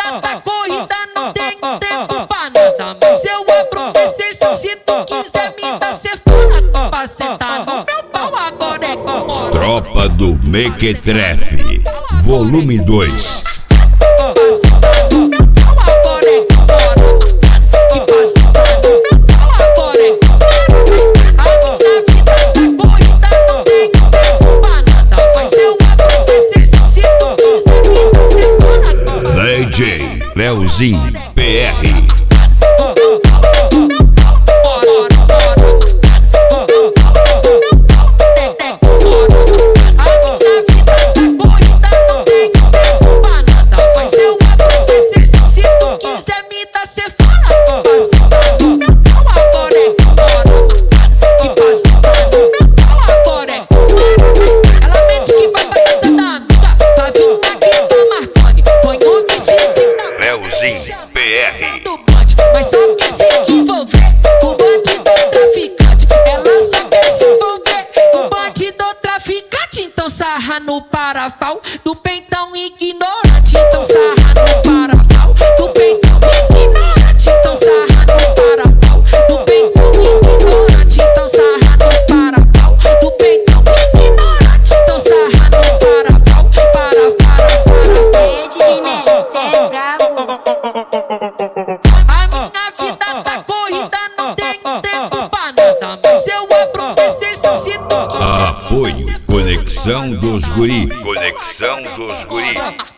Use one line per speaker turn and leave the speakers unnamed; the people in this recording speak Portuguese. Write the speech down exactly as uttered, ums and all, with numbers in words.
vida tá corrida, não tenho tempo pra nada. Mas eu abro PlayStation, se tu quiser me dar, cê fala que pra sentar no meu pau agora é que
Tropa do Mequetrefe, volume dois. D J Leozinho P R.
Mas só quer se envolver com bandido traficante. Ela só quer se envolver com bandido traficante. Então sarra no parafal do peitão ignorante. Então sarra no parafal do peitão ignorante. Então sarra no parafal do peitão ignorante. Então sarra no parafal do peitão ignorante. Então sarra no parafal, para, para, para.
D J Nelly, cê é bravo.
Apoio Conexão dos Guri.
Conexão dos Guri.